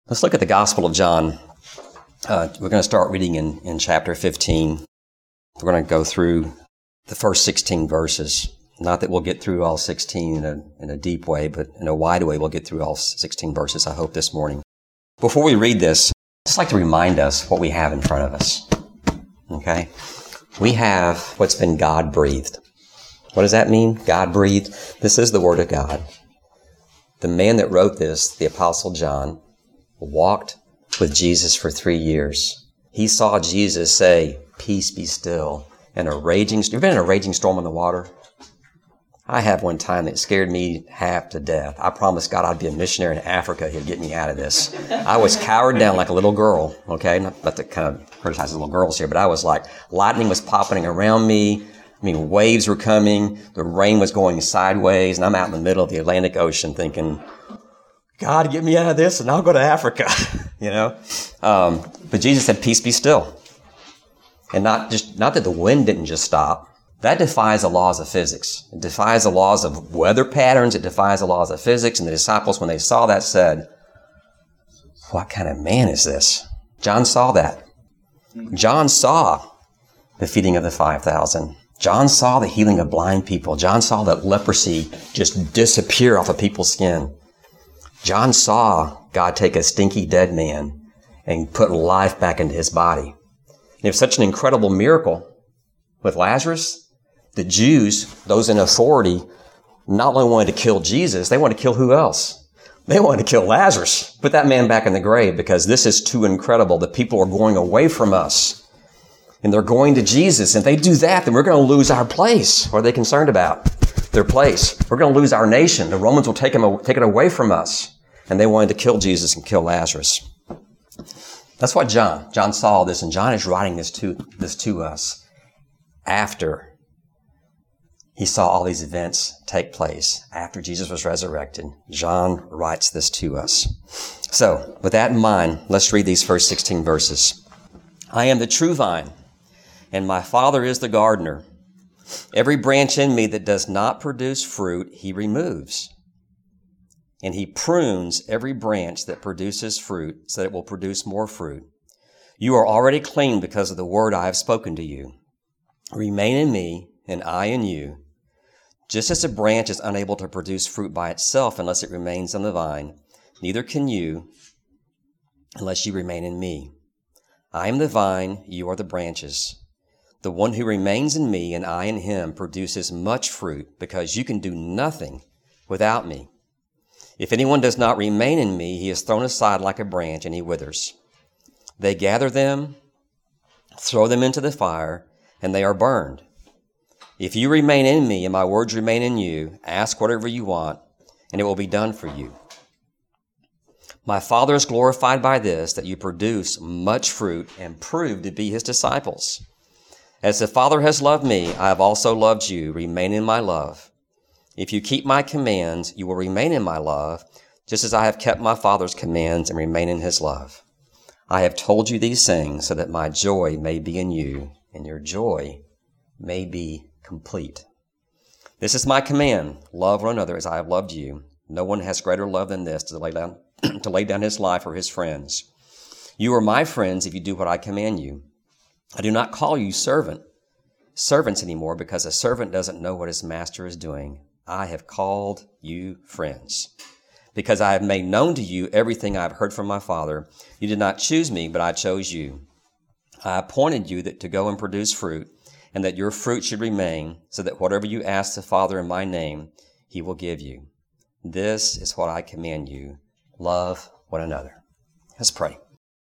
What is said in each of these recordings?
Let's look at the Gospel of John. We're going to start reading in chapter 15. We're going to go through the first 16 verses. Not that we'll get through all 16 in a deep way, but in a wide way we'll get through all 16 verses, I hope, this morning. Before we read this, I'd just like to remind us what we have in front of us. Okay? We have what's been God-breathed. What does that mean? God-breathed. This is the Word of God. The man that wrote this, the Apostle John, walked with Jesus for 3 years. He saw Jesus say, "Peace be still." And you've been in a raging storm on the water? I have one time that scared me half to death. I promised God I'd be a missionary in Africa. He'd get me out of this. I was cowered down like a little girl, okay? Not to kind of criticize little girls here, but I was like, lightning was popping around me. Waves were coming. The rain was going sideways, and I'm out in the middle of the Atlantic Ocean thinking, God, get me out of this and I'll go to Africa, But Jesus said, "Peace be still." And not that the wind didn't just stop. That defies the laws of physics. It defies the laws of weather patterns. It defies the laws of physics. And the disciples, when they saw that, said, "What kind of man is this?" John saw that. John saw the feeding of the 5,000. John saw the healing of blind people. John saw that leprosy just disappear off of people's skin. John saw God take a stinky dead man and put life back into his body. And it was such an incredible miracle with Lazarus. The Jews, those in authority, not only wanted to kill Jesus, they wanted to kill who else? They wanted to kill Lazarus. Put that man back in the grave because this is too incredible. The people are going away from us. And they're going to Jesus. And if they do that, then we're going to lose our place. What are they concerned about? Their place. We're going to lose our nation. The Romans will take it away from us. And they wanted to kill Jesus and kill Lazarus. That's what John saw this, and John is writing this to us after he saw all these events take place, after Jesus was resurrected. John writes this to us. So, with that in mind, let's read these first 16 verses. "I am the true vine, and my Father is the gardener. Every branch in me that does not produce fruit, he removes. And he prunes every branch that produces fruit so that it will produce more fruit. You are already clean because of the word I have spoken to you. Remain in me, and I in you. Just as a branch is unable to produce fruit by itself unless it remains on the vine, neither can you unless you remain in me. I am the vine, you are the branches. The one who remains in me and I in him produces much fruit, because you can do nothing without me. If anyone does not remain in me, he is thrown aside like a branch and he withers. They gather them, throw them into the fire, and they are burned. If you remain in me and my words remain in you, ask whatever you want, and it will be done for you. My Father is glorified by this, that you produce much fruit and prove to be his disciples. As the Father has loved me, I have also loved you. Remain in my love. If you keep my commands, you will remain in my love, just as I have kept my Father's commands and remain in his love. I have told you these things so that my joy may be in you, and your joy may be complete. This is my command, love one another as I have loved you. No one has greater love than this, to lay down his life for his friends. You are my friends if you do what I command you. I do not call you servants anymore, because a servant doesn't know what his master is doing. I have called you friends, because I have made known to you everything I have heard from my Father. You did not choose me, but I chose you. I appointed you to go and produce fruit, and that your fruit should remain, so that whatever you ask the Father in my name, he will give you. This is what I command you. Love one another." Let's pray.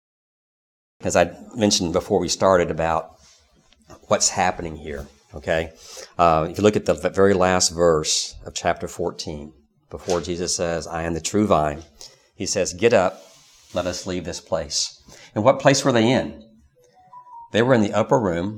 As I mentioned before we started about what's happening here, okay? If you look at the very last verse of chapter 14, before Jesus says, "I am the true vine," he says, "Get up, let us leave this place." And what place were they in? They were in the upper room,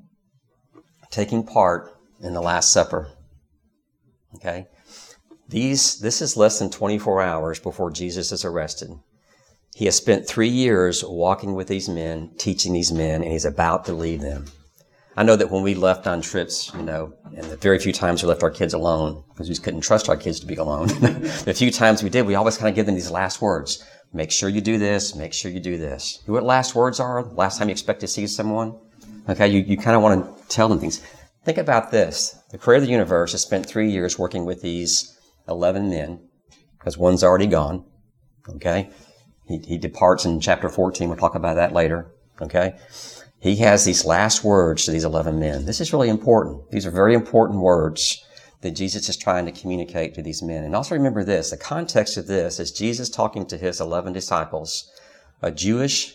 taking part in the Last Supper, okay? This is less than 24 hours before Jesus is arrested. He has spent 3 years walking with these men, teaching these men, and he's about to leave them. I know that when we left on trips, and the very few times we left our kids alone, because we just couldn't trust our kids to be alone. The few times we did, we always kind of give them these last words. Make sure you do this. Make sure you do this. You know what last words are? Last time you expect to see someone? Okay, you kind of want to tell them things. Think about this. The creator of the universe has spent 3 years working with these 11 men, because one's already gone. Okay? He departs in chapter 14. We'll talk about that later. Okay? He has these last words to these 11 men. This is really important. These are very important words that Jesus is trying to communicate to these men. And also remember this, the context of this is Jesus talking to his 11 disciples, a Jewish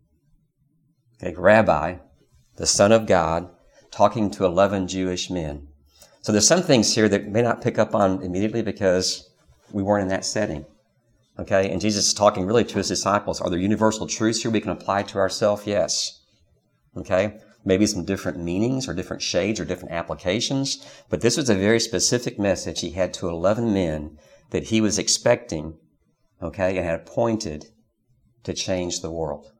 rabbi, the Son of God, talking to 11 Jewish men. So there's some things here that may not pick up on immediately because we weren't in that setting. Okay? And Jesus is talking really to his disciples. Are there universal truths here we can apply to ourselves? Yes. Okay? Maybe some different meanings or different shades or different applications. But this was a very specific message he had to 11 men that he was expecting, okay, and had appointed to change the world.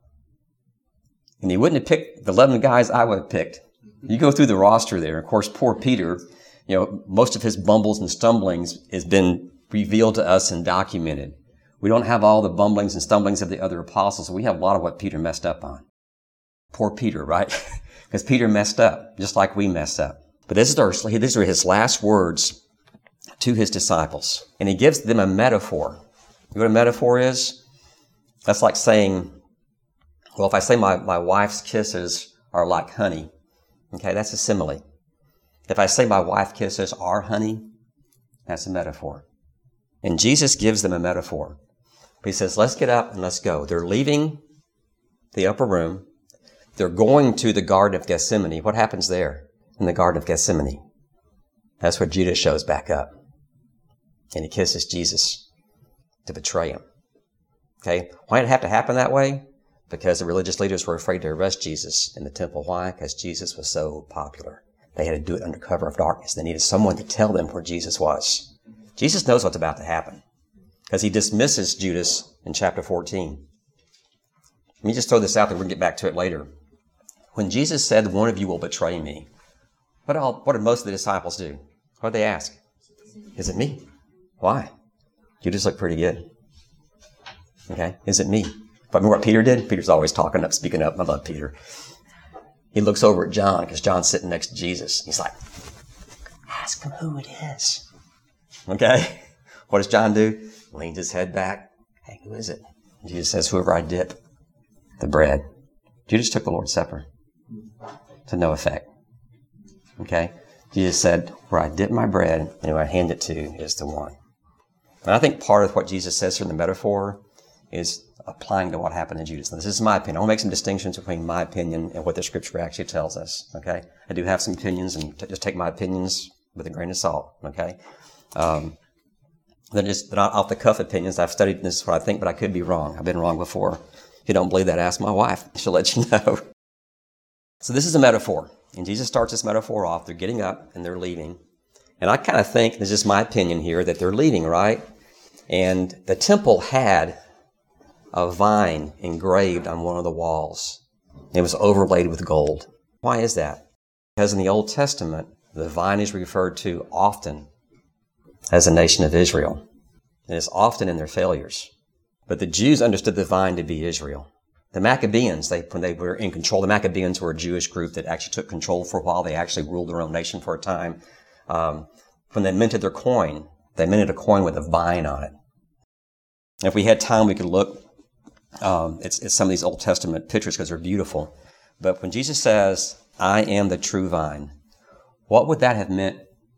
And he wouldn't have picked the 11 guys I would have picked. You go through the roster there. Of course, poor Peter, most of his bumbles and stumblings has been revealed to us and documented. We don't have all the bumblings and stumblings of the other apostles. We have a lot of what Peter messed up on. Poor Peter, right? Because Peter messed up, just like we messed up. But these are his last words to his disciples. And he gives them a metaphor. You know what a metaphor is? That's like saying, well, if I say my wife's kisses are like honey, okay, that's a simile. If I say my wife's kisses are honey, that's a metaphor. And Jesus gives them a metaphor. He says, let's get up and let's go. They're leaving the upper room. They're going to the Garden of Gethsemane. What happens there in the Garden of Gethsemane? That's where Judas shows back up. And he kisses Jesus to betray him. Okay? Why did it have to happen that way? Because the religious leaders were afraid to arrest Jesus in the temple. Why? Because Jesus was so popular. They had to do it under cover of darkness. They needed someone to tell them where Jesus was. Jesus knows what's about to happen because he dismisses Judas in chapter 14. Let me just throw this out there. We'll get back to it later. When Jesus said, one of you will betray me, what did most of the disciples do? What did they ask? Is it me? Why? Judas looked pretty good. Okay? Is it me? But remember what Peter did? Peter's always talking up, speaking up. I love Peter. He looks over at John because John's sitting next to Jesus. He's like, ask him who it is. Okay? What does John do? Leans his head back. Hey, who is it? Jesus says, whoever I dip the bread. Judas took the Lord's Supper to no effect. Okay? Jesus said, where I dip my bread and who I hand it to is the one. And I think part of what Jesus says here in the metaphor is applying to what happened to Judas. Now, this is my opinion. I want to make some distinctions between my opinion and what the Scripture actually tells us. Okay? I do have some opinions, and just take my opinions with a grain of salt. Okay? They're not off-the-cuff opinions. I've studied this, what I think, but I could be wrong. I've been wrong before. If you don't believe that, ask my wife. She'll let you know. So this is a metaphor. And Jesus starts this metaphor off. They're getting up and they're leaving. And I kind of think, this is my opinion here, that they're leaving, right? And the temple had a vine engraved on one of the walls. It was overlaid with gold. Why is that? Because in the Old Testament, the vine is referred to often as the nation of Israel. And it's often in their failures. But the Jews understood the vine to be Israel. The Maccabees, when they were in control, the Maccabees were a Jewish group that actually took control for a while. They actually ruled their own nation for a time. When they minted their coin, they minted a coin with a vine on it. And if we had time, we could look at some of these Old Testament pictures because they're beautiful. But when Jesus says, I am the true vine, what would that have meant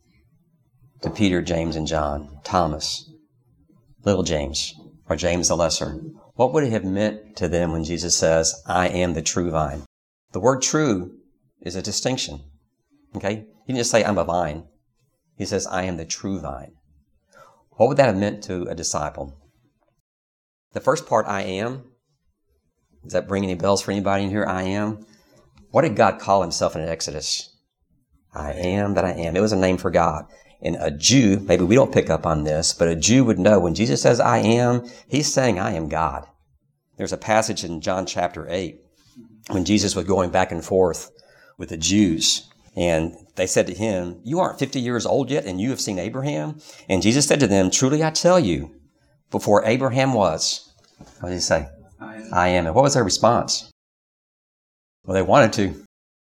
to Peter, James, and John, Thomas, little James, or James the Lesser? What would it have meant to them when Jesus says, I am the true vine? The word true is a distinction. Okay? He didn't just say, I'm a vine. He says, I am the true vine. What would that have meant to a disciple? The first part, I am, does that ring any bells for anybody in here? I am. What did God call himself in Exodus? I am that I am. It was a name for God. And a Jew, maybe we don't pick up on this, but a Jew would know when Jesus says, I am, he's saying, I am God. There's a passage in John chapter 8 when Jesus was going back and forth with the Jews. And they said to him, you aren't 50 years old yet, and you have seen Abraham? And Jesus said to them, truly I tell you, before Abraham was, what did he say? I am. And what was their response? Well, they wanted to.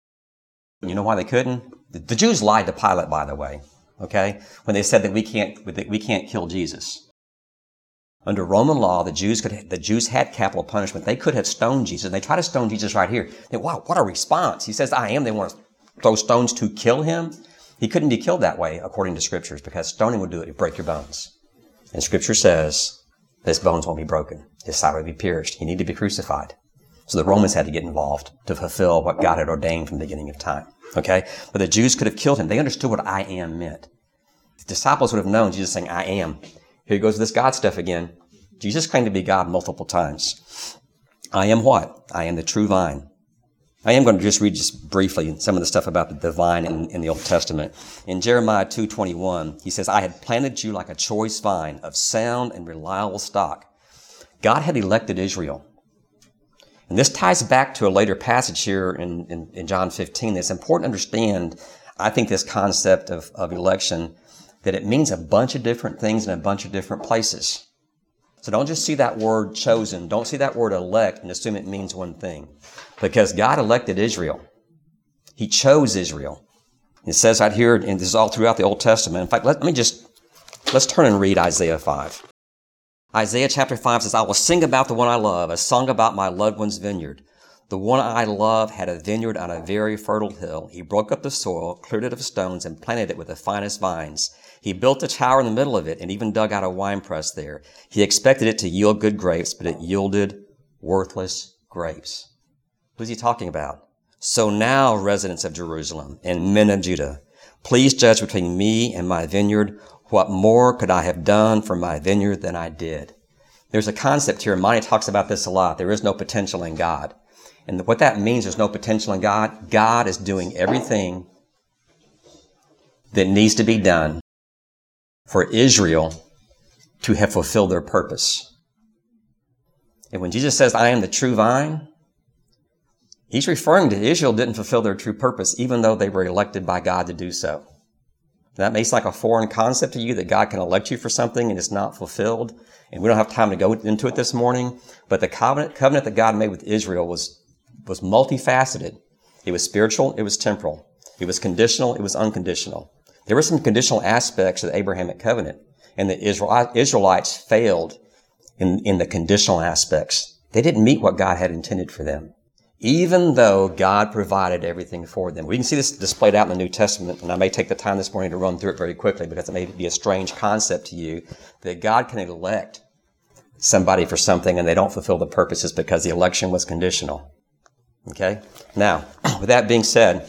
You know why they couldn't? The Jews lied to Pilate, by the way, okay? When they said that we can't kill Jesus. Under Roman law, the Jews had capital punishment. They could have stoned Jesus. And they tried to stone Jesus right here. Wow, what a response. He says, I am. They want to throw stones to kill him. He couldn't be killed that way, according to scriptures, because stoning would do it. It'd break your bones. And scripture says his bones won't be broken. His side will be pierced. He needed to be crucified. So the Romans had to get involved to fulfill what God had ordained from the beginning of time. Okay? But the Jews could have killed him. They understood what I am meant. The disciples would have known Jesus saying, I am. Here goes this God stuff again. Jesus claimed to be God multiple times. I am what? I am the true vine. I am going to just read just briefly some of the stuff about the vine in the Old Testament. In Jeremiah 2:21, he says, I had planted you like a choice vine of sound and reliable stock. God had elected Israel. And this ties back to a later passage here in John 15. It's important to understand, I think, this concept of election, that it means a bunch of different things in a bunch of different places. So don't just see that word chosen. Don't see that word elect and assume it means one thing. Because God elected Israel. He chose Israel. It says right here, and this is all throughout the Old Testament. In fact, let's turn and read Isaiah 5. Isaiah chapter 5 says, I will sing about the one I love, a song about my loved one's vineyard. The one I love had a vineyard on a very fertile hill. He broke up the soil, cleared it of stones, and planted it with the finest vines. He built a tower in the middle of it and even dug out a winepress there. He expected it to yield good grapes, but it yielded worthless grapes. Who's he talking about? So now, residents of Jerusalem and men of Judah, please judge between me and my vineyard. What more could I have done for my vineyard than I did? There's a concept here, and Monty talks about this a lot. There is no potential in God. And what that means, there's no potential in God. God is doing everything that needs to be done for Israel to have fulfilled their purpose. And when Jesus says, I am the true vine, he's referring to Israel didn't fulfill their true purpose, even though they were elected by God to do so. That may seem like a foreign concept to you, that God can elect you for something and it's not fulfilled. And we don't have time to go into it this morning. But the covenant that God made with Israel was multifaceted. It was spiritual. It was temporal. It was conditional. It was unconditional. There were some conditional aspects of the Abrahamic covenant, and the Israelites failed in the conditional aspects. They didn't meet what God had intended for them, even though God provided everything for them. We can see this displayed out in the New Testament, and I may take the time this morning to run through it very quickly because it may be a strange concept to you, that God can elect somebody for something and they don't fulfill the purposes because the election was conditional. Okay? Now, with that being said,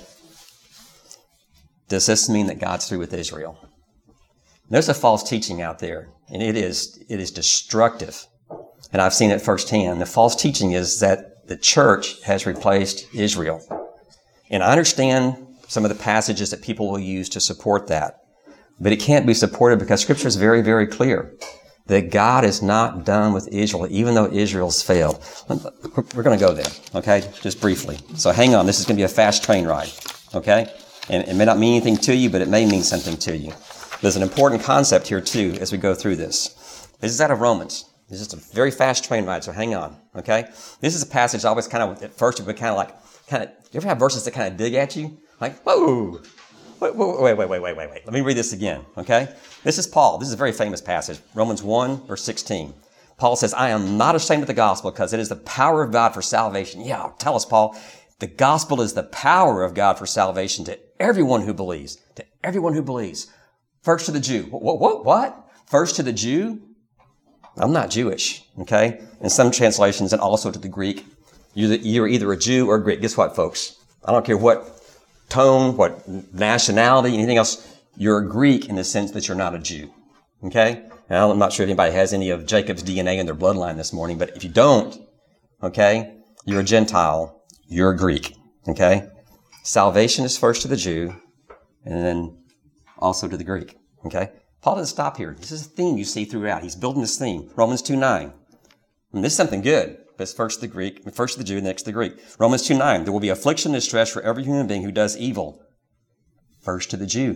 does this mean that God's through with Israel? There's a false teaching out there, and it is destructive. And I've seen it firsthand. The false teaching is that the church has replaced Israel. And I understand some of the passages that people will use to support that. But it can't be supported because Scripture is very, very clear that God is not done with Israel, even though Israel's failed. We're going to go there, okay, just briefly. So hang on. This is going to be a fast train ride, okay? And it may not mean anything to you, but it may mean something to you. There's an important concept here, too, as we go through this. This is out of Romans. This is just a very fast train ride, so hang on, okay? This is a passage I always kind of, at first, it would kind of, you ever have verses that kind of dig at you? Like, whoa, wait. Let me read this again, okay? This is Paul. This is a very famous passage, Romans 1, verse 16. Paul says, I am not ashamed of the gospel because it is the power of God for salvation. Yeah, tell us, Paul. The gospel is the power of God for salvation to everyone who believes. To everyone who believes. First to the Jew. What? First to the Jew? I'm not Jewish, okay? In some translations, and also to the Greek. You're either a Jew or a Greek. Guess what, folks? I don't care what tone, what nationality, anything else. You're a Greek in the sense that you're not a Jew, okay? Now, I'm not sure if anybody has any of Jacob's DNA in their bloodline this morning, but if you don't, okay, you're a Gentile. You're a Greek, okay? Salvation is first to the Jew and then also to the Greek, okay? Paul doesn't stop here. This is a theme you see throughout. He's building this theme. Romans 2:9. And this is something good. but it's first the Greek, first the Jew, next the Greek. Romans 2:9, there will be affliction and distress for every human being who does evil. First to the Jew,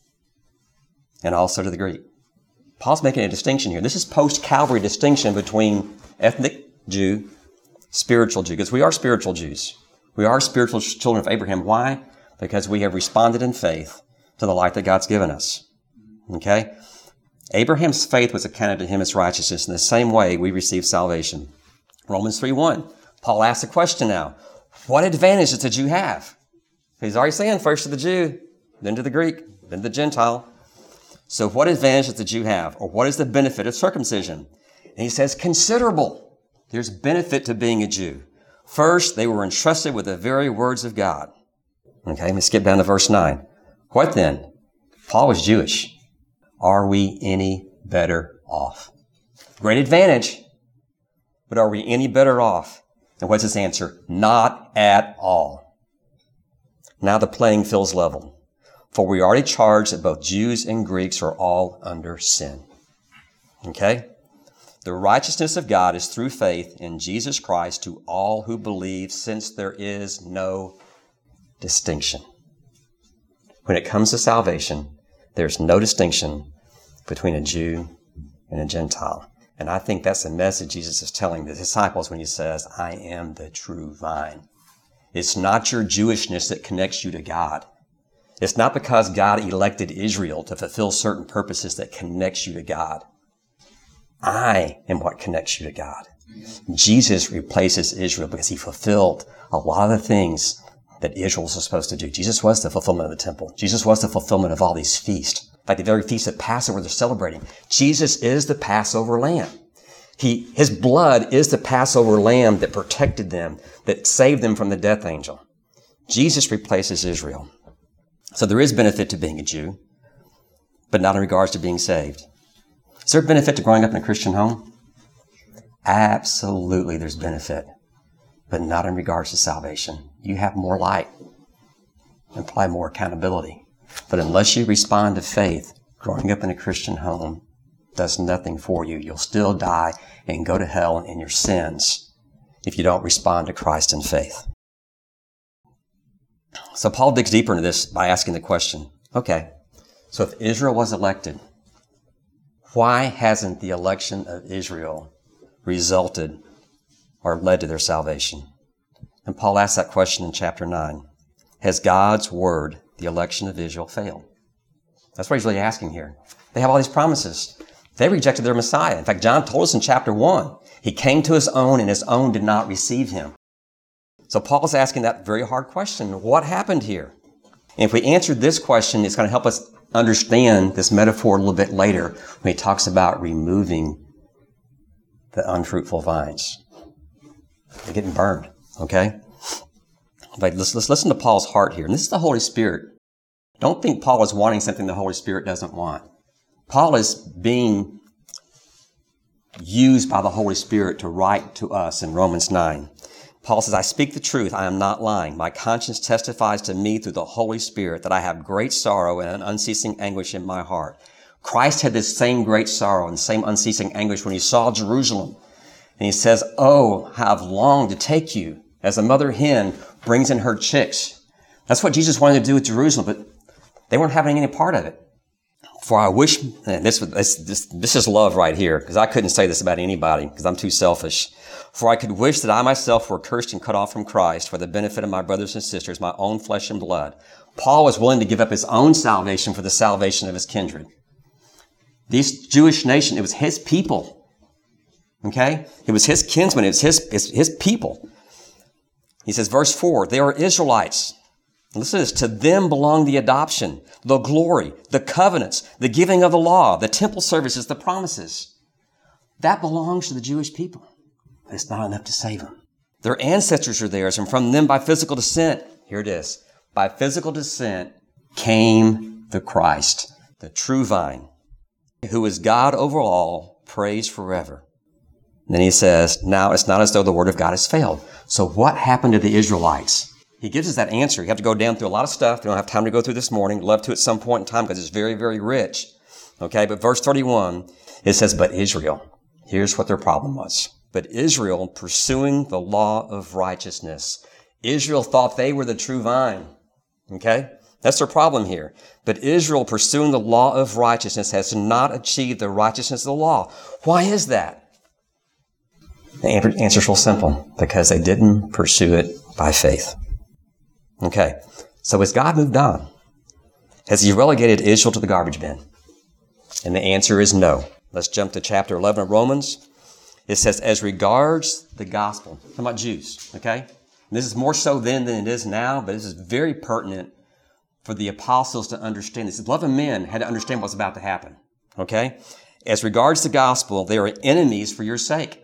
and also to the Greek. Paul's making a distinction here. This is post-Calvary distinction between ethnic Jew, spiritual Jew, because we are spiritual Jews. We are spiritual children of Abraham. Why? Because we have responded in faith to the light that God's given us. Okay? Abraham's faith was accounted to him as righteousness. In the same way, we receive salvation. Romans 3:1. Paul asks a question now. What advantage does the Jew have? He's already saying first to the Jew, then to the Greek, then to the Gentile. So what advantage does the Jew have? Or what is the benefit of circumcision? And he says considerable. There's benefit to being a Jew. First, they were entrusted with the very words of God. Okay, let me skip down to verse 9. What then? Paul was Jewish. Are we any better off? Great advantage. But are we any better off? And what's his answer? Not at all. Now the playing field's level. For we already charged that both Jews and Greeks are all under sin. Okay? The righteousness of God is through faith in Jesus Christ to all who believe, since there is no distinction. When it comes to salvation, there's no distinction between a Jew and a Gentile. And I think that's the message Jesus is telling the disciples when he says, I am the true vine. It's not your Jewishness that connects you to God. It's not because God elected Israel to fulfill certain purposes that connects you to God. I am what connects you to God. Jesus replaces Israel because he fulfilled a lot of the things that Israel was supposed to do. Jesus was the fulfillment of the temple. Jesus was the fulfillment of all these feasts. In fact, the very feast of Passover they're celebrating. Jesus is the Passover lamb. His blood is the Passover lamb that protected them, that saved them from the death angel. Jesus replaces Israel. So there is benefit to being a Jew, but not in regards to being saved. Is there benefit to growing up in a Christian home? Absolutely, there's benefit, but not in regards to salvation. You have more light and probably more accountability. But unless you respond to faith, growing up in a Christian home does nothing for you. You'll still die and go to hell in your sins if you don't respond to Christ in faith. So Paul digs deeper into this by asking the question, okay, so if Israel was elected, why hasn't the election of Israel resulted or led to their salvation? And Paul asks that question in chapter 9. Has God's word, the election of Israel, failed? That's what he's really asking here. They have all these promises. They rejected their Messiah. In fact, John told us in chapter 1, he came to his own and his own did not receive him. So Paul's asking that very hard question. What happened here? And if we answer this question, it's going to help us understand this metaphor a little bit later when he talks about removing the unfruitful vines. They're getting burned, okay? But let's listen to Paul's heart here. And this is the Holy Spirit. Don't think Paul is wanting something the Holy Spirit doesn't want. Paul is being used by the Holy Spirit to write to us in Romans 9. Paul says, I speak the truth. I am not lying. My conscience testifies to me through the Holy Spirit that I have great sorrow and unceasing anguish in my heart. Christ had this same great sorrow and same unceasing anguish when he saw Jerusalem. And he says, oh, how I've longed to take you as a mother hen brings in her chicks. That's what Jesus wanted to do with Jerusalem, but they weren't having any part of it. For I wish, and this is love right here, because I couldn't say this about anybody, because I'm too selfish. For I could wish that I myself were cursed and cut off from Christ for the benefit of my brothers and sisters, my own flesh and blood. Paul was willing to give up his own salvation for the salvation of his kindred. This Jewish nation, it was his people. Okay? It was his kinsmen. It was his people. He says, verse 4, they are Israelites. Listen to this. To them belong the adoption, the glory, the covenants, the giving of the law, the temple services, the promises. That belongs to the Jewish people. But it's not enough to save them. Their ancestors are theirs, and from them by physical descent, here it is, by physical descent came the Christ, the true vine, who is God over all, praised forever. And then he says, now it's not as though the word of God has failed. So what happened to the Israelites? He gives us that answer. You have to go down through a lot of stuff. We don't have time to go through this morning. Love to at some point in time because it's very, very rich. Okay, but verse 31, it says, but Israel, here's what their problem was. but Israel pursuing the law of righteousness. Israel thought they were the true vine. Okay? That's their problem here. But Israel pursuing the law of righteousness has not achieved the righteousness of the law. Why is that? The answer is real simple. Because they didn't pursue it by faith. Okay. So has God moved on? Has he relegated Israel to the garbage bin? And the answer is no. Let's jump to chapter 11 of Romans. It says, as regards the gospel, talking about Jews, okay? And this is more so then than it is now, but this is very pertinent for the apostles to understand this. 11 men had to understand what's about to happen, okay? As regards the gospel, they are enemies for your sake,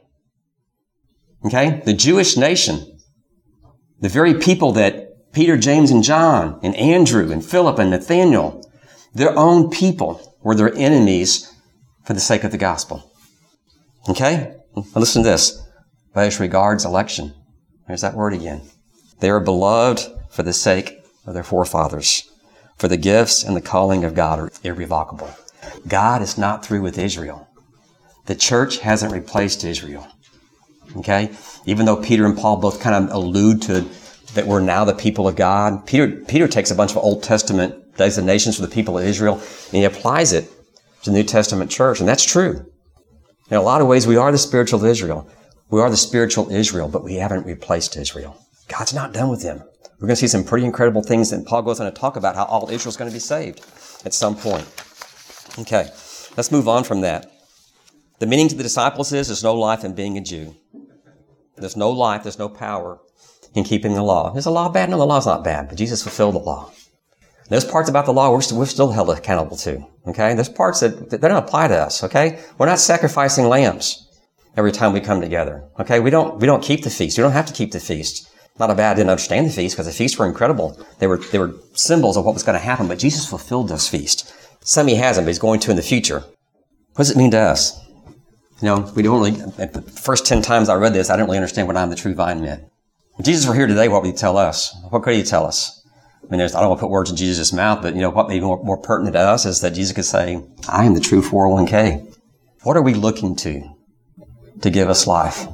okay? The Jewish nation, the very people that Peter, James, and John, and Andrew, and Philip, and Nathaniel, their own people were their enemies for the sake of the gospel. Okay? Now listen to this. But as regards election, there's that word again. They are beloved for the sake of their forefathers. For the gifts and the calling of God are irrevocable. God is not through with Israel. The church hasn't replaced Israel. Okay? Even though Peter and Paul both kind of allude to that we're now the people of God. Peter takes a bunch of Old Testament designations for the people of Israel and he applies it to the New Testament church. And that's true. In a lot of ways, we are the spiritual Israel. We are the spiritual Israel, but we haven't replaced Israel. God's not done with them. We're going to see some pretty incredible things that Paul goes on to talk about how all Israel's going to be saved at some point. Okay, let's move on from that. The meaning to the disciples is there's no life in being a Jew. There's no life, there's no power in keeping the law. Is the law bad? No, the law's not bad, but Jesus fulfilled the law. There's parts about the law we're still held accountable to, okay? There's parts that don't apply to us, okay? We're not sacrificing lambs every time we come together, okay? We don't keep the feast. We don't have to keep the feast. Not about I didn't understand the feast, because the feasts were incredible. They were symbols of what was going to happen, but Jesus fulfilled those feasts. Some he hasn't, but he's going to in the future. What does it mean to us? You know, we don't really, the first 10 times I read this, I didn't really understand what I'm the true vine meant. If Jesus were here today, what would he tell us? What could he tell us? I mean, I don't want to put words in Jesus' mouth, but, you know, what may be more pertinent to us is that Jesus could say, I am the true 401k. What are we looking to give us life?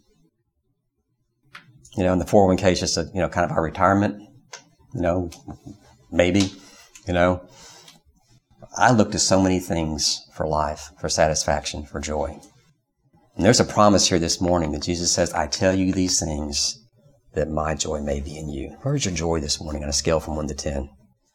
You know, and the 401k is just kind of our retirement, maybe, I look to so many things for life, for satisfaction, for joy. And there's a promise here this morning that Jesus says, I tell you these things that my joy may be in you. Where's your joy this morning on a scale from 1 to 10?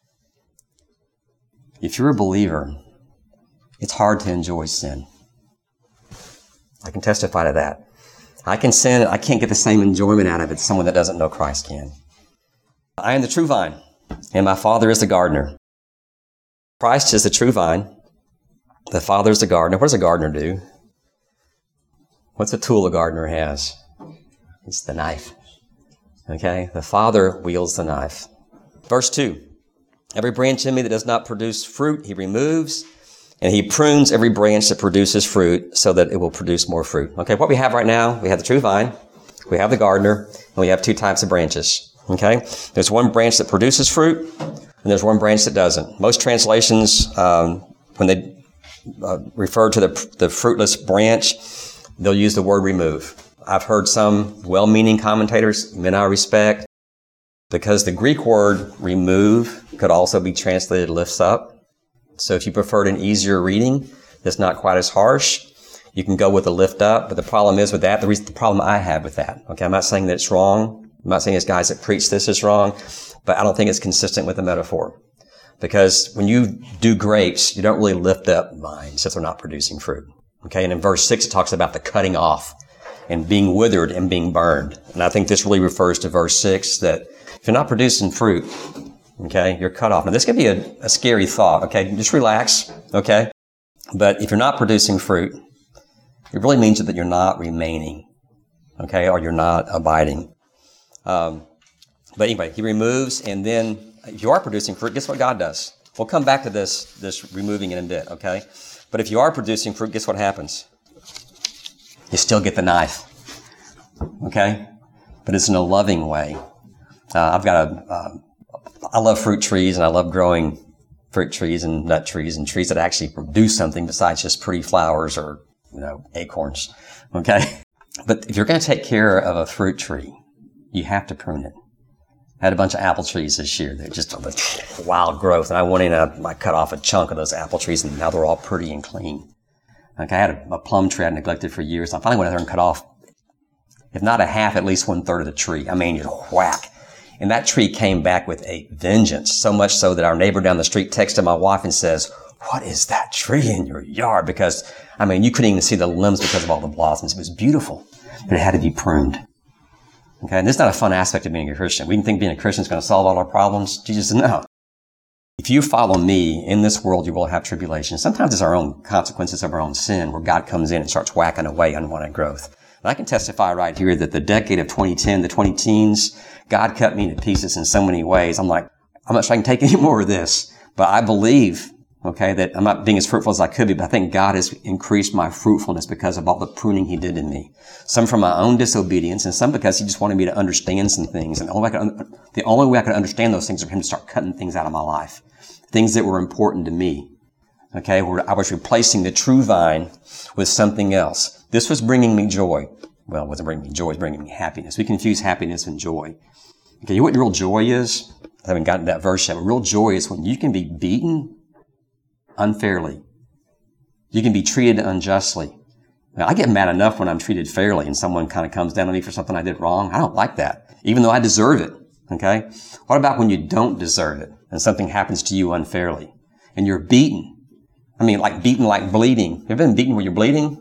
If you're a believer, it's hard to enjoy sin. I can testify to that. I can sin and I can't get the same enjoyment out of it as someone that doesn't know Christ can. I am the true vine, and my Father is the gardener. Christ is the true vine. The Father is the gardener. What does a gardener do? What's the tool a gardener has? It's the knife. Okay? The Father wields the knife. Verse 2. Every branch in me that does not produce fruit, he removes, and he prunes every branch that produces fruit so that it will produce more fruit. Okay, what we have right now, we have the true vine, we have the gardener, and we have 2 types of branches. Okay? There's one branch that produces fruit, and there's one branch that doesn't. Most translations, when they refer to the fruitless branch, they'll use the word remove. I've heard some well-meaning commentators, men I respect, because the Greek word remove could also be translated lifts up. So if you preferred an easier reading that's not quite as harsh, you can go with a lift up. But the problem is with that, the problem I have with that, okay, I'm not saying that it's wrong. I'm not saying it's guys that preach this is wrong, but I don't think it's consistent with the metaphor. Because when you do grapes, you don't really lift up vines if they're not producing fruit. Okay, and in verse 6, it talks about the cutting off and being withered and being burned. And I think this really refers to verse 6, that if you're not producing fruit, okay, you're cut off. Now, this could be a scary thought, okay? Just relax, okay? But if you're not producing fruit, it really means that you're not remaining, okay, or you're not abiding. But anyway, he removes, and then if you are producing fruit, guess what God does? We'll come back to this removing in a bit, okay? But if you are producing fruit, guess what happens? You still get the knife, okay? But it's in a loving way. I love fruit trees, and I love growing fruit trees and nut trees and trees that actually produce something besides just pretty flowers or, acorns, okay? But if you're going to take care of a fruit tree, you have to prune it. I had a bunch of apple trees this year. They're just a wild growth. And I went in and I cut off a chunk of those apple trees, and now they're all pretty and clean. Okay, I had a plum tree I neglected for years. I finally went out there and cut off, if not a half, at least 1/3 of the tree. I mean, just whack. And that tree came back with a vengeance, so much so that our neighbor down the street texted my wife and says, "What is that tree in your yard?" Because, I mean, you couldn't even see the limbs because of all the blossoms. It was beautiful, but it had to be pruned. Okay, and this is not a fun aspect of being a Christian. We can think being a Christian is going to solve all our problems. Jesus said, no. If you follow me, in this world you will have tribulation. Sometimes it's our own consequences of our own sin, where God comes in and starts whacking away unwanted growth. And I can testify right here that the decade of 2010, the 20-teens, God cut me to pieces in so many ways. I'm like, I'm not sure I can take any more of this. But I believe, okay, that I'm not being as fruitful as I could be, but I think God has increased my fruitfulness because of all the pruning he did in me. Some from my own disobedience, and some because he just wanted me to understand some things. And the only way I could understand those things was for him to start cutting things out of my life. Things that were important to me. Okay, where I was replacing the true vine with something else. This was bringing me joy. Well, it wasn't bringing me joy, it was bringing me happiness. We confuse happiness and joy. Okay, you know what real joy is? I haven't gotten to that verse yet, but real joy is when you can be beaten unfairly. You can be treated unjustly. Now, I get mad enough when I'm treated fairly and someone kind of comes down on me for something I did wrong. I don't like that, even though I deserve it. Okay? What about when you don't deserve it and something happens to you unfairly and you're beaten? I mean, like beaten like bleeding. You ever been beaten where you're bleeding?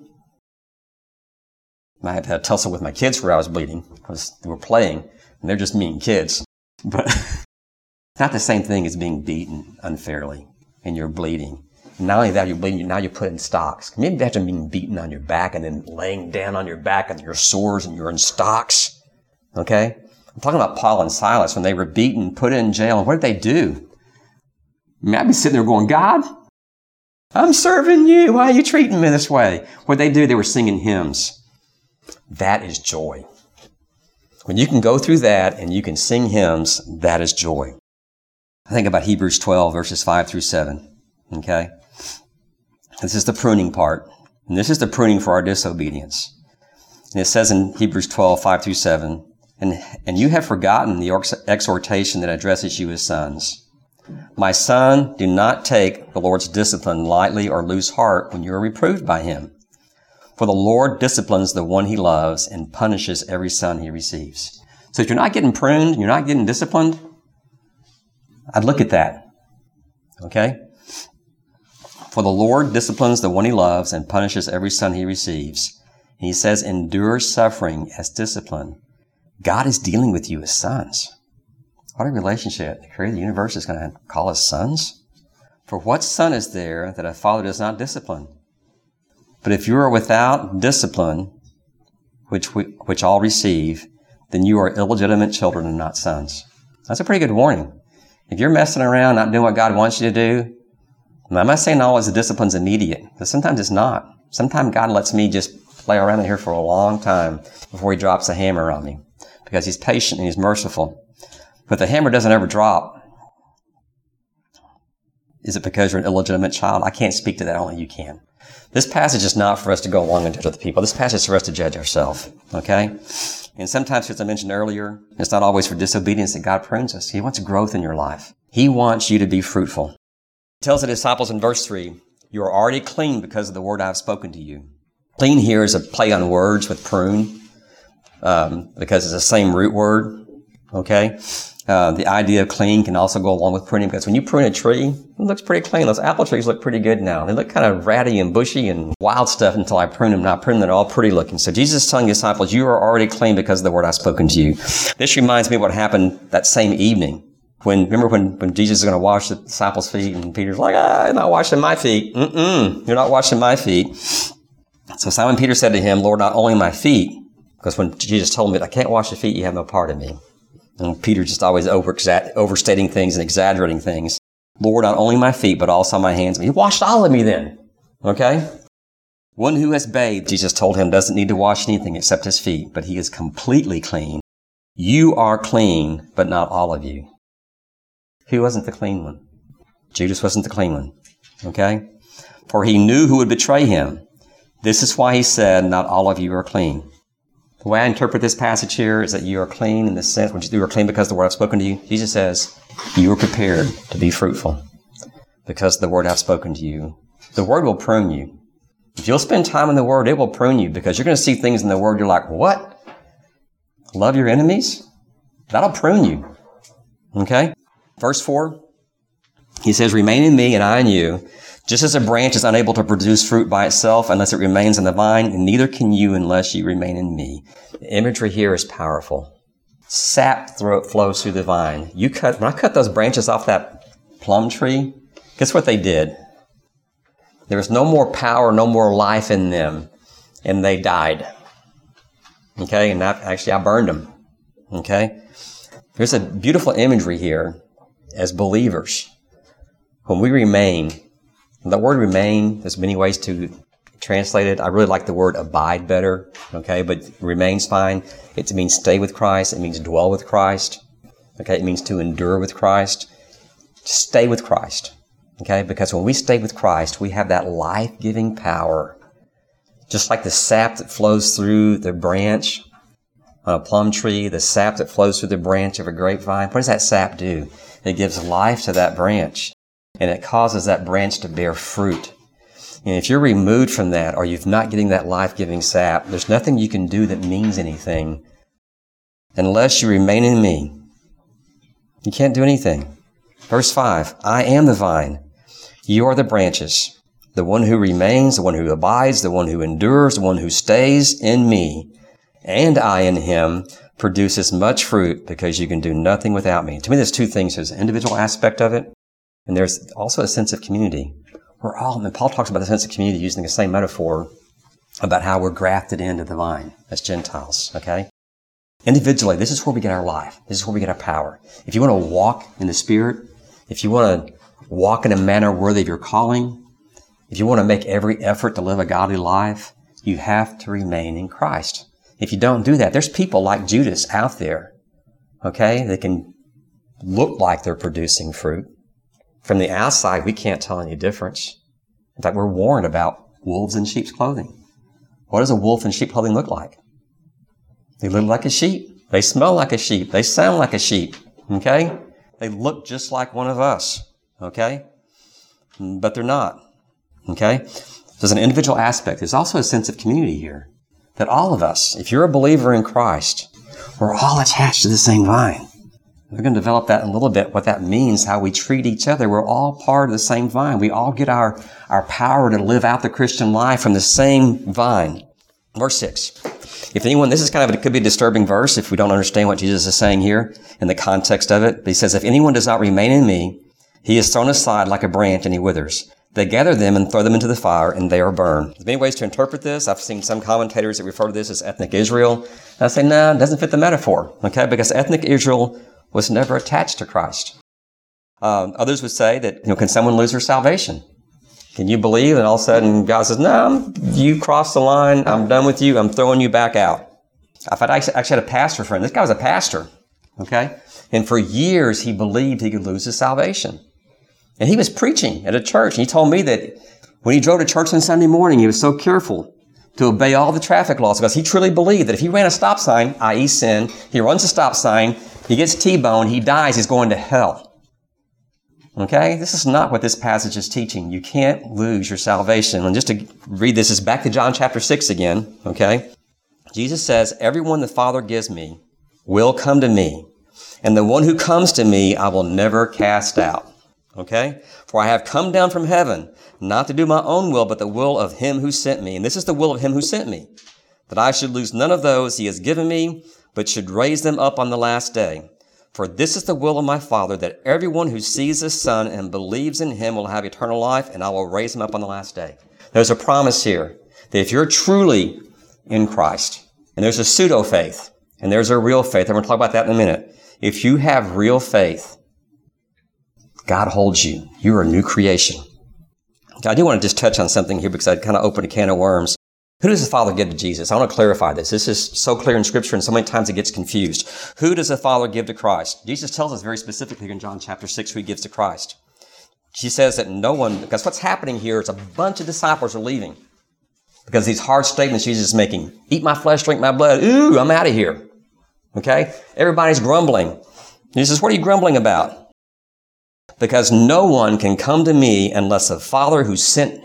I had a tussle with my kids where I was bleeding because they were playing and they're just mean kids. But it's not the same thing as being beaten unfairly and you're bleeding. And not only that, you're bleeding, now you're put in stocks. Maybe imagine being beaten on your back and then laying down on your back and you're sores and you're in stocks. Okay? I'm talking about Paul and Silas when they were beaten, put in jail. And what did they do? I mean, I'd be sitting there going, God, I'm serving you. Why are you treating me this way? What did they do? They were singing hymns. That is joy. When you can go through that and you can sing hymns, that is joy. I think about Hebrews 12, verses 5 through 7. Okay? This is the pruning part. And this is the pruning for our disobedience. And it says in Hebrews 12, 5 through 7, and you have forgotten the exhortation that addresses you as sons. My son, do not take the Lord's discipline lightly or lose heart when you are reproved by him. For the Lord disciplines the one he loves and punishes every son he receives. So if you're not getting pruned, you're not getting disciplined, I'd look at that. Okay? For the Lord disciplines the one he loves and punishes every son he receives. And he says, endure suffering as discipline. God is dealing with you as sons. What a relationship. The creator of the universe is going to call us sons? For what son is there that a father does not discipline? But if you are without discipline, which all receive, then you are illegitimate children and not sons. That's a pretty good warning. If you're messing around, not doing what God wants you to do, I'm not saying always the discipline's immediate, because sometimes it's not. Sometimes God lets me just play around in here for a long time before he drops a hammer on me, because he's patient and he's merciful. But the hammer doesn't ever drop. Is it because you're an illegitimate child? I can't speak to that. Only you can. This passage is not for us to go along and judge other people. This passage is for us to judge ourselves. Okay? And sometimes, as I mentioned earlier, it's not always for disobedience that God prunes us. He wants growth in your life. He wants you to be fruitful. He tells the disciples in verse 3, you are already clean because of the word I have spoken to you. Clean here is a play on words with prune, because it's the same root word. Okay? The idea of clean can also go along with pruning, because when you prune a tree, it looks pretty clean. Those apple trees look pretty good now. They look kind of ratty and bushy and wild stuff until I prune them. Now I prune them, they're all pretty looking. So Jesus is telling the disciples, you are already clean because of the word I've spoken to you. This reminds me of what happened that same evening. Remember when Jesus is going to wash the disciples' feet and Peter's like, you're not washing my feet. You're not washing my feet. So Simon Peter said to him, Lord, not only my feet, because when Jesus told me I can't wash your feet, you have no part in me. And Peter just always overstating things and exaggerating things. Lord, not only my feet, but also my hands. He washed all of me then. Okay? One who has bathed, Jesus told him, doesn't need to wash anything except his feet, but he is completely clean. You are clean, but not all of you. Who wasn't the clean one? Judas wasn't the clean one. Okay? For he knew who would betray him. This is why he said, not all of you are clean. The way I interpret this passage here is that you are clean in the sense, when you are clean because of the word I've spoken to you. Jesus says, you are prepared to be fruitful because of the word I've spoken to you. The word will prune you. If you'll spend time in the word, it will prune you because you're going to see things in the word. You're like, what? Love your enemies? That'll prune you. Okay? Verse 4, he says, remain in me and I in you. Just as a branch is unable to produce fruit by itself unless it remains in the vine, and neither can you unless you remain in me. The imagery here is powerful. Sap flows through the vine. When I cut those branches off that plum tree, guess what they did? There was no more power, no more life in them, and they died. Okay, and I burned them. Okay? There's a beautiful imagery here as believers. When we remain, the word remain, there's many ways to translate it. I really like the word abide better, okay, but remain's fine. It means stay with Christ. It means dwell with Christ. Okay, it means to endure with Christ. Stay with Christ, okay, because when we stay with Christ, we have that life-giving power. Just like the sap that flows through the branch on a plum tree, the sap that flows through the branch of a grapevine, what does that sap do? It gives life to that branch. And it causes that branch to bear fruit. And if you're removed from that, or you're not getting that life-giving sap, there's nothing you can do that means anything. Unless you remain in me, you can't do anything. Verse 5, I am the vine. You are the branches. The one who remains, the one who abides, the one who endures, the one who stays in me, and I in him, produces much fruit because you can do nothing without me. To me, there's two things. There's an individual aspect of it, and there's also a sense of community. Paul talks about the sense of community using the same metaphor about how we're grafted into the vine as Gentiles, okay? Individually, this is where we get our life. This is where we get our power. If you want to walk in the Spirit, if you want to walk in a manner worthy of your calling, if you want to make every effort to live a godly life, you have to remain in Christ. If you don't do that, there's people like Judas out there, okay? They can look like they're producing fruit. From the outside, we can't tell any difference. In fact, we're warned about wolves in sheep's clothing. What does a wolf in sheep clothing look like? They look like a sheep. They smell like a sheep. They sound like a sheep. Okay? They look just like one of us. Okay? But they're not. Okay? There's an individual aspect. There's also a sense of community here. That all of us, if you're a believer in Christ, we're all attached to the same vine. We're going to develop that in a little bit, what that means, how we treat each other. We're all part of the same vine. We all get our power to live out the Christian life from the same vine. Verse 6. If anyone, it could be a disturbing verse if we don't understand what Jesus is saying here in the context of it. But he says, if anyone does not remain in me, he is thrown aside like a branch and he withers. They gather them and throw them into the fire and they are burned. There's many ways to interpret this. I've seen some commentators that refer to this as ethnic Israel. And I say, no, it doesn't fit the metaphor. Okay? Because ethnic Israel was never attached to Christ. Others would say that, can someone lose their salvation? Can you believe? And all of a sudden God says, no, you crossed the line. I'm done with you. I'm throwing you back out. I actually had a pastor friend. This guy was a pastor. Okay? And for years he believed he could lose his salvation. And he was preaching at a church. And he told me that when he drove to church on Sunday morning, he was so careful to obey all the traffic laws because he truly believed that if he ran a stop sign, i.e. sin, he runs a stop sign, he gets T-boned, he dies, he's going to hell. Okay? This is not what this passage is teaching. You can't lose your salvation. And just to read this, is back to John chapter 6 again. Okay? Jesus says, everyone the Father gives me will come to me, and the one who comes to me I will never cast out. Okay? For I have come down from heaven, not to do my own will, but the will of him who sent me. And this is the will of him who sent me, that I should lose none of those he has given me, but should raise them up on the last day. For this is the will of my Father, that everyone who sees the Son and believes in him will have eternal life, and I will raise him up on the last day. There's a promise here that if you're truly in Christ, and there's a pseudo-faith, and there's a real faith, I'm going to talk about that in a minute. If you have real faith, God holds you. You are a new creation. I do want to just touch on something here because I kind of opened a can of worms. Who does the Father give to Jesus? I want to clarify this. This is so clear in Scripture and so many times it gets confused. Who does the Father give to Christ? Jesus tells us very specifically in John chapter 6 who he gives to Christ. He says that no one, because what's happening here is a bunch of disciples are leaving. Because these hard statements Jesus is making, eat my flesh, drink my blood, ooh, I'm out of here. Okay? Everybody's grumbling. Jesus, what are you grumbling about? Because no one can come to me unless the Father who sent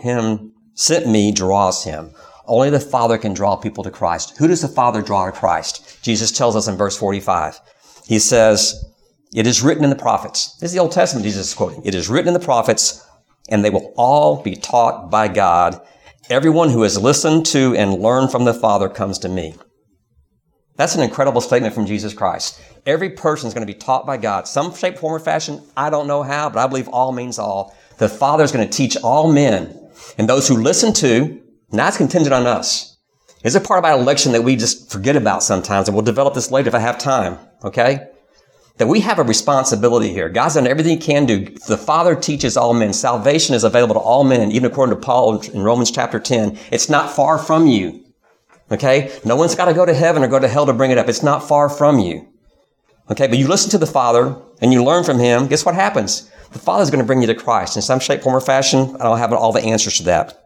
me draws him. Only the Father can draw people to Christ. Who does the Father draw to Christ? Jesus tells us in verse 45. He says, it is written in the prophets. This is the Old Testament Jesus is quoting. It is written in the prophets, and they will all be taught by God. Everyone who has listened to and learned from the Father comes to me. That's an incredible statement from Jesus Christ. Every person is going to be taught by God. Some shape, form, or fashion, I don't know how, but I believe all means all. The Father is going to teach all men. And those who listen to, now it's contingent on us. It's a part about election that we just forget about sometimes, and we'll develop this later if I have time, okay? That we have a responsibility here. God's done everything he can do. The Father teaches all men. Salvation is available to all men, even according to Paul in Romans chapter 10. It's not far from you, okay? No one's got to go to heaven or go to hell to bring it up. It's not far from you, okay? But you listen to the Father and you learn from him. Guess what happens? The Father's going to bring you to Christ. In some shape, form, or fashion, I don't have all the answers to that.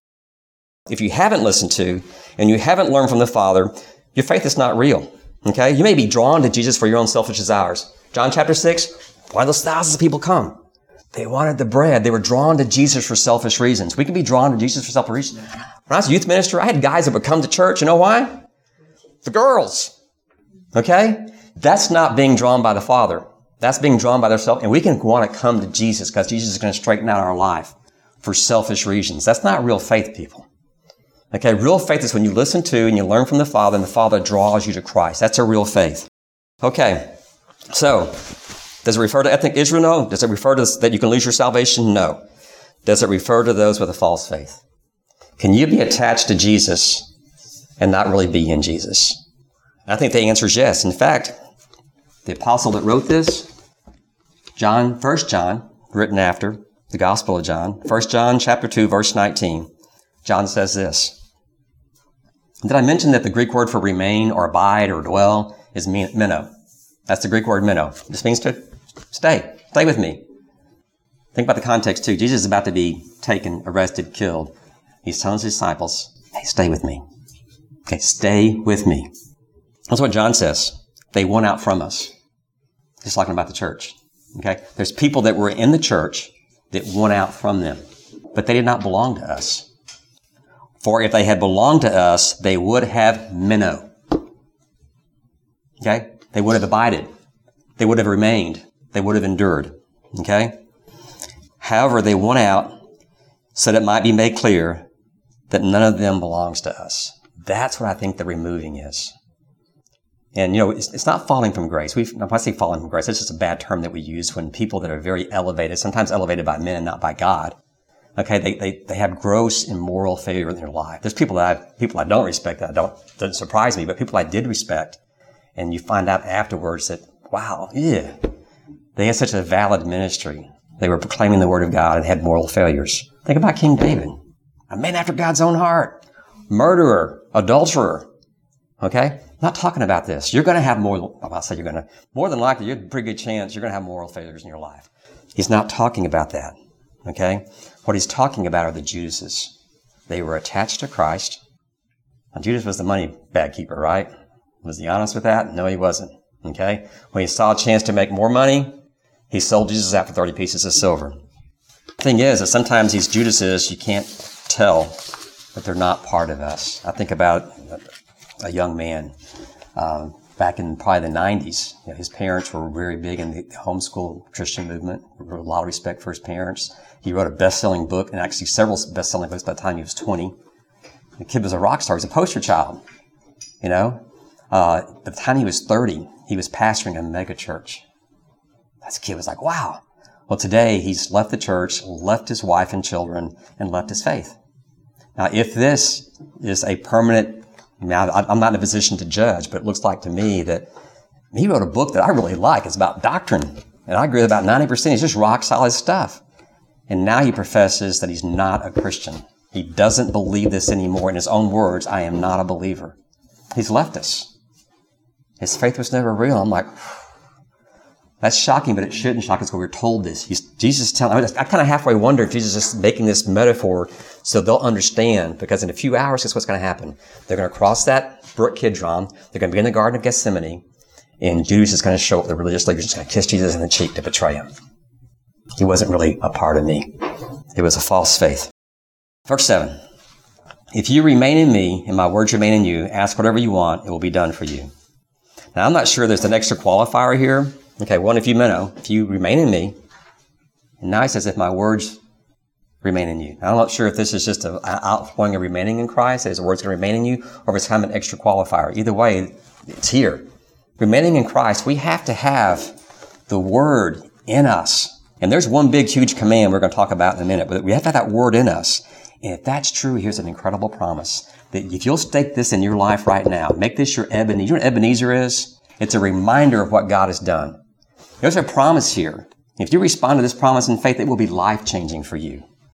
If you haven't listened to and you haven't learned from the Father, your faith is not real. Okay? You may be drawn to Jesus for your own selfish desires. John chapter 6, why did those thousands of people come? They wanted the bread. They were drawn to Jesus for selfish reasons. We can be drawn to Jesus for selfish reasons. When I was a youth minister, I had guys that would come to church. You know why? The girls. Okay? That's not being drawn by the Father. That's being drawn by themselves. And we can want to come to Jesus because Jesus is going to straighten out our life for selfish reasons. That's not real faith, people. Okay, real faith is when you listen to and you learn from the Father and the Father draws you to Christ. That's a real faith. Okay, so does it refer to ethnic Israel? No. Does it refer to that you can lose your salvation? No. Does it refer to those with a false faith? Can you be attached to Jesus and not really be in Jesus? I think the answer is yes. In fact, the apostle that wrote this, John, 1 John, written after the Gospel of John, 1 John chapter 2, verse 19, John says this. Did I mention that the Greek word for remain or abide or dwell is meno? That's the Greek word meno. This means to stay. Stay with me. Think about the context too. Jesus is about to be taken, arrested, killed. He's telling his disciples, hey, stay with me. Okay, stay with me. That's what John says. They went out from us. He's talking about the church. Okay? There's people that were in the church that went out from them, but they did not belong to us. For if they had belonged to us, they would have meno. Okay? They would have abided. They would have remained. They would have endured. Okay? However, they went out so that it might be made clear that none of them belongs to us. That's what I think the removing is. And, it's not falling from grace. When I say falling from grace, it's just a bad term that we use when people that are very elevated, sometimes elevated by men and not by God, okay, they have gross immoral failure in their life. There's people I don't respect that doesn't surprise me, but people I did respect. And you find out afterwards that, wow, yeah, they had such a valid ministry. They were proclaiming the word of God and had moral failures. Think about King David, a man after God's own heart, murderer, adulterer. Okay? Not talking about this. You're going to have more than likely, you're a pretty good chance you're going to have moral failures in your life. He's not talking about that. Okay? What he's talking about are the Judases. They were attached to Christ. Now, Judas was the money bag keeper, right? Was he honest with that? No, he wasn't. Okay? When he saw a chance to make more money, he sold Jesus out for 30 pieces of silver. The thing is that sometimes these Judases, you can't tell that they're not part of us. I think about a young man back in probably the 90s. His parents were very big in the homeschool Christian movement. There was a lot of respect for his parents. He wrote a best-selling book, and actually several best-selling books by the time he was 20. The kid was a rock star. He was a poster child. By the time he was 30, he was pastoring a mega church. That kid was like, wow. Well, today he's left the church, left his wife and children, and left his faith. Now, if this is a permanent, I'm not in a position to judge, but it looks like to me that he wrote a book that I really like. It's about doctrine. And I agree with about 90%. It's just rock solid stuff. And now he professes that he's not a Christian. He doesn't believe this anymore. In his own words, I am not a believer. He's left us. His faith was never real. I'm like, that's shocking, but it shouldn't shock us because we're told this. Jesus telling, I kind of halfway wonder if Jesus is making this metaphor So they'll understand, because in a few hours, guess what's going to happen? They're going to cross that brook Kidron. They're going to be in the Garden of Gethsemane. And Judas is going to show up. The religious leaders are going to kiss Jesus in the cheek to betray him. He wasn't really a part of me. It was a false faith. Verse 7. If you remain in me and my words remain in you, ask whatever you want, it will be done for you. Now, I'm not sure there's an extra qualifier here. Okay, one, if you remain in me, and now he says, if my words remain in you. Now, I'm not sure if this is just an outflowing of remaining in Christ, as the words going to remain in you, or if it's kind of an extra qualifier. Either way, it's here. Remaining in Christ, we have to have the word in us. And there's one big, huge command we're going to talk about in a minute, but we have to have that word in us. And if that's true, here's an incredible promise that if you'll stake this in your life right now, make this your Ebenezer. You know what Ebenezer is? It's a reminder of what God has done. There's a promise here. If you respond to this promise in faith, it will be life-changing for you.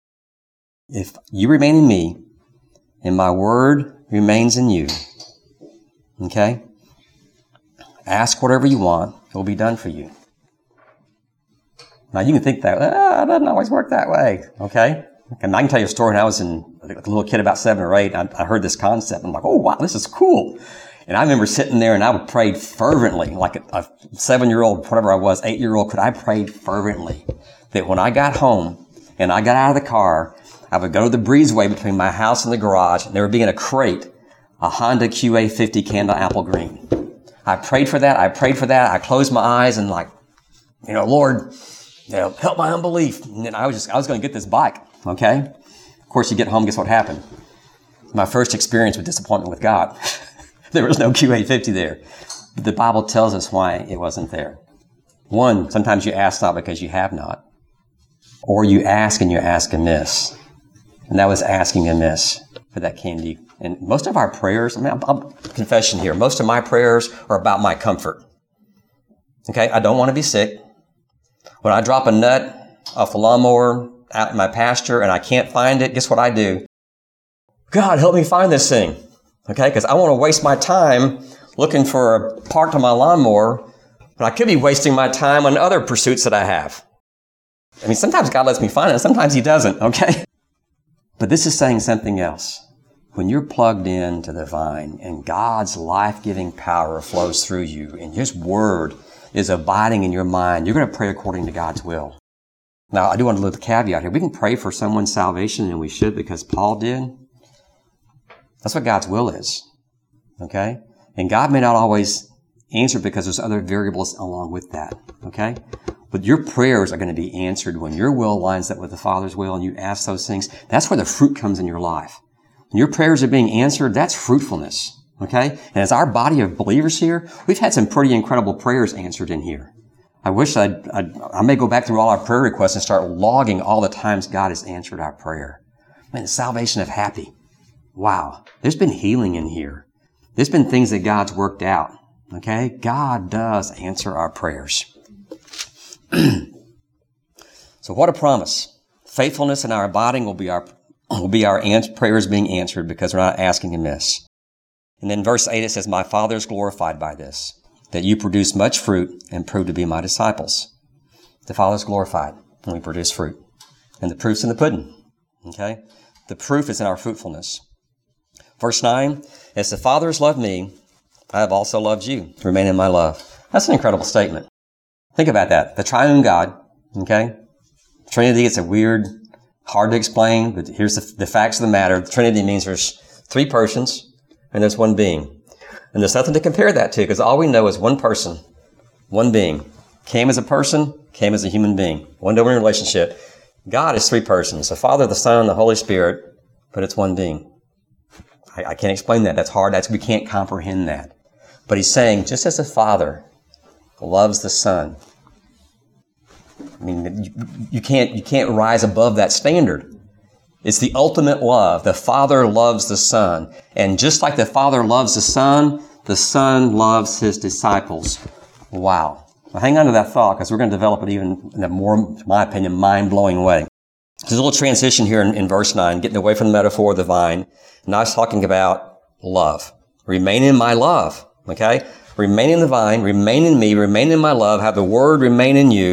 If you remain in me and my word remains in you, okay? Ask whatever you want, it will be done for you. Now, you can think that, it doesn't always work that way, okay? And I can tell you a story. When I was a little kid, about 7 or 8, I heard this concept. I'm like, oh, wow, this is cool. And I remember sitting there and I would pray fervently, like a 7-year-old, whatever I was, 8-year-old, I prayed fervently that when I got home and I got out of the car, I would go to the breezeway between my house and the garage, and there would be in a crate a Honda QA50 Candle Apple Green. I prayed for that. I closed my eyes and Lord, help my unbelief. And then I was going to get this bike. Okay. Of course, you get home, guess what happened? My first experience with disappointment with God. There was no QA50 there. But the Bible tells us why it wasn't there. One, sometimes you ask not because you have not. Or you ask and you ask amiss. And that was asking amiss for that candy. And most of our prayers, I'll confession here, most of my prayers are about my comfort. Okay, I don't want to be sick. When I drop a nut off the lawnmower out in my pasture and I can't find it, guess what I do? God, help me find this thing. Okay, because I want to waste my time looking for a part to my lawnmower, but I could be wasting my time on other pursuits that I have. Sometimes God lets me find it, sometimes He doesn't, okay? But this is saying something else. When you're plugged into the vine and God's life-giving power flows through you and His word is abiding in your mind, you're going to pray according to God's will. Now, I do want to leave a caveat here. We can pray for someone's salvation, and we should, because Paul did. That's what God's will is. Okay? And God may not always answer because there's other variables along with that. Okay? But your prayers are going to be answered when your will lines up with the Father's will and you ask those things. That's where the fruit comes in your life. When your prayers are being answered, that's fruitfulness. Okay? And as our body of believers here, we've had some pretty incredible prayers answered in here. I wish I may go back through all our prayer requests and start logging all the times God has answered our prayer. The salvation of Happy. Wow. There's been healing in here. There's been things that God's worked out. Okay? God does answer our prayers. So what a promise. Faithfulness in our abiding will be our prayers being answered because we're not asking amiss. And then verse 8, it says, my Father is glorified by this, that you produce much fruit and prove to be my disciples. The Father is glorified when we produce fruit. And the proof's in the pudding. Okay? The proof is in our fruitfulness. Verse 9, as the Father has loved me, I have also loved you. Remain in my love. That's an incredible statement. Think about that. The triune God, okay? Trinity, it's a weird, hard to explain, but here's the facts of the matter. The Trinity means there's 3 persons and there's one being. And there's nothing to compare that to because all we know is one person, one being. Came as a person, came as a human being. One-to-one relationship. God is 3 persons, the Father, the Son, and the Holy Spirit, but it's one being. I can't explain that. That's hard. We can't comprehend that. But He's saying, just as the Father loves the Son, you can't rise above that standard. It's the ultimate love. The Father loves the Son. And just like the Father loves the Son loves His disciples. Wow. Well, hang on to that thought because we're going to develop it even in a more, in my opinion, mind-blowing way. There's a little transition here in verse 9, getting away from the metaphor of the vine. Now it's talking about love. Remain in my love. Okay? Remain in the vine, remain in me, remain in my love, have the word remain in you,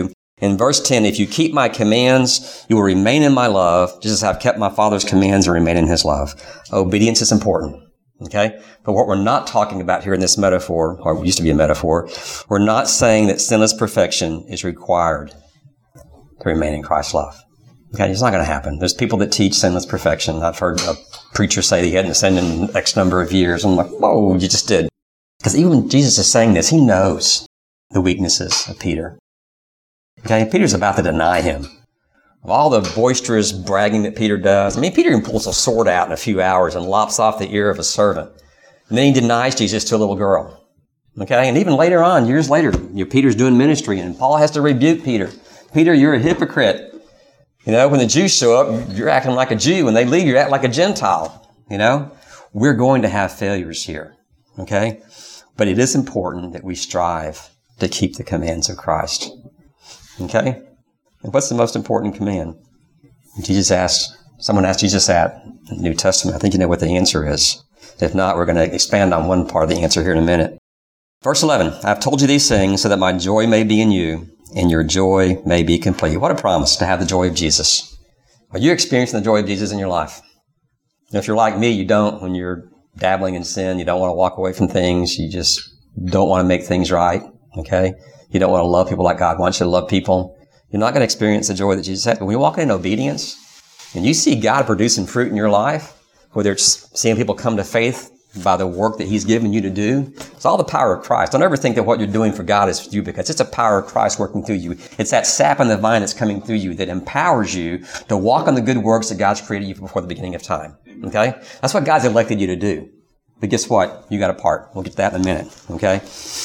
In verse 10, if you keep my commands, you will remain in my love, just as I've kept my Father's commands and remain in his love. Obedience is important. Okay? But what we're not talking about here in this metaphor, or it used to be a metaphor, we're not saying that sinless perfection is required to remain in Christ's love. Okay? It's not going to happen. There's people that teach sinless perfection. I've heard a preacher say that he hadn't sinned in X number of years. I'm like, whoa, you just did. Because even when Jesus is saying this, he knows the weaknesses of Peter. Okay? Peter's about to deny him. Of all the boisterous bragging that Peter does, Peter even pulls a sword out in a few hours and lops off the ear of a servant. And then he denies Jesus to a little girl. Okay? And even later on, years later, Peter's doing ministry and Paul has to rebuke Peter. Peter, you're a hypocrite. When the Jews show up, you're acting like a Jew. When they leave, you're acting like a Gentile. We're going to have failures here. Okay? But it is important that we strive to keep the commands of Christ. Okay? And what's the most important command? Someone asked Jesus that in the New Testament. I think you know what the answer is. If not, we're going to expand on one part of the answer here in a minute. Verse 11, I've told you these things so that my joy may be in you and your joy may be complete. What a promise to have the joy of Jesus. Are you experiencing the joy of Jesus in your life? If you're like me, you don't. When you're dabbling in sin, you don't want to walk away from things. You just don't want to make things right. Okay? You don't want to love people like God wants you to love people. You're not going to experience the joy that Jesus had. But when you walk in obedience and you see God producing fruit in your life, whether it's seeing people come to faith by the work that he's given you to do, it's all the power of Christ. Don't ever think that what you're doing for God is for you, because it's the power of Christ working through you. It's that sap in the vine that's coming through you that empowers you to walk on the good works that God's created you before the beginning of time. Okay? That's what God's elected you to do. But guess what? You got a part. We'll get to that in a minute. Okay?